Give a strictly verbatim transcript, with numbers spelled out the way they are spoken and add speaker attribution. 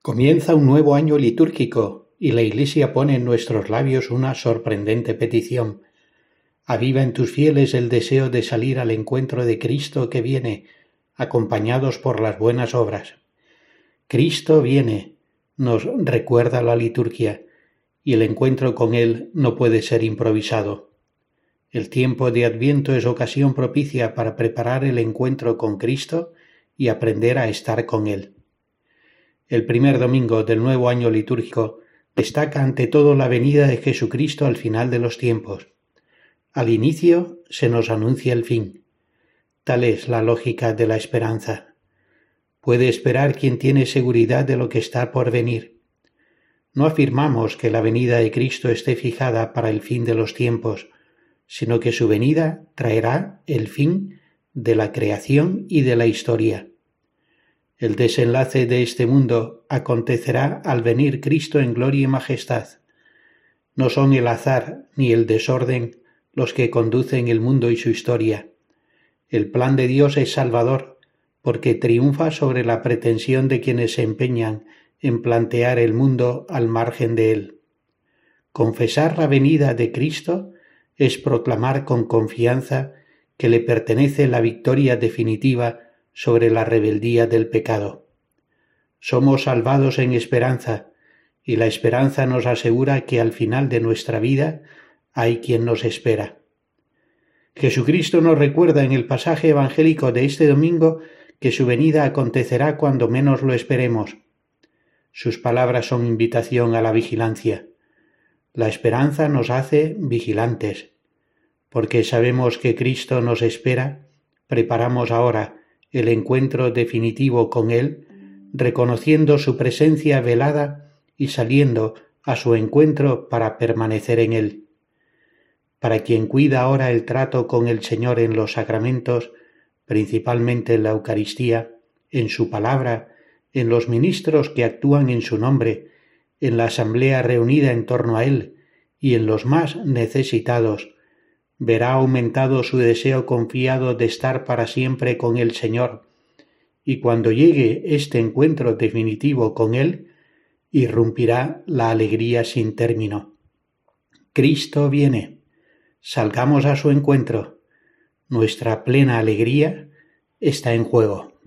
Speaker 1: Comienza un nuevo año litúrgico y la Iglesia pone en nuestros labios una sorprendente petición. Aviva en tus fieles el deseo de salir al encuentro de Cristo que viene, acompañados por las buenas obras. Cristo viene, nos recuerda la liturgia, y el encuentro con Él no puede ser improvisado. El tiempo de Adviento es ocasión propicia para preparar el encuentro con Cristo y aprender a estar con Él. El primer domingo del nuevo año litúrgico destaca ante todo la venida de Jesucristo al final de los tiempos. Al inicio se nos anuncia el fin. Tal es la lógica de la esperanza. Puede esperar quien tiene seguridad de lo que está por venir. No afirmamos que la venida de Cristo esté fijada para el fin de los tiempos, sino que su venida traerá el fin de la creación y de la historia. El desenlace de este mundo acontecerá al venir Cristo en gloria y majestad. No son el azar ni el desorden los que conducen el mundo y su historia. El plan de Dios es salvador, porque triunfa sobre la pretensión de quienes se empeñan en plantear el mundo al margen de él. Confesar la venida de Cristo es proclamar con confianza que le pertenece la victoria definitiva sobre la rebeldía del pecado. Somos salvados en esperanza, y la esperanza nos asegura que al final de nuestra vida hay quien nos espera. Jesucristo nos recuerda en el pasaje evangélico de este domingo que su venida acontecerá cuando menos lo esperemos. Sus palabras son invitación a la vigilancia. La esperanza nos hace vigilantes. Porque sabemos que Cristo nos espera, preparamos ahora el encuentro definitivo con Él, reconociendo su presencia velada y saliendo a su encuentro para permanecer en Él. Para quien cuida ahora el trato con el Señor en los sacramentos, principalmente en la Eucaristía, en su palabra, en los ministros que actúan en su nombre, en la asamblea reunida en torno a Él y en los más necesitados, verá aumentado su deseo confiado de estar para siempre con el Señor, y cuando llegue este encuentro definitivo con Él, irrumpirá la alegría sin término. Cristo viene, salgamos a su encuentro, nuestra plena alegría está en juego.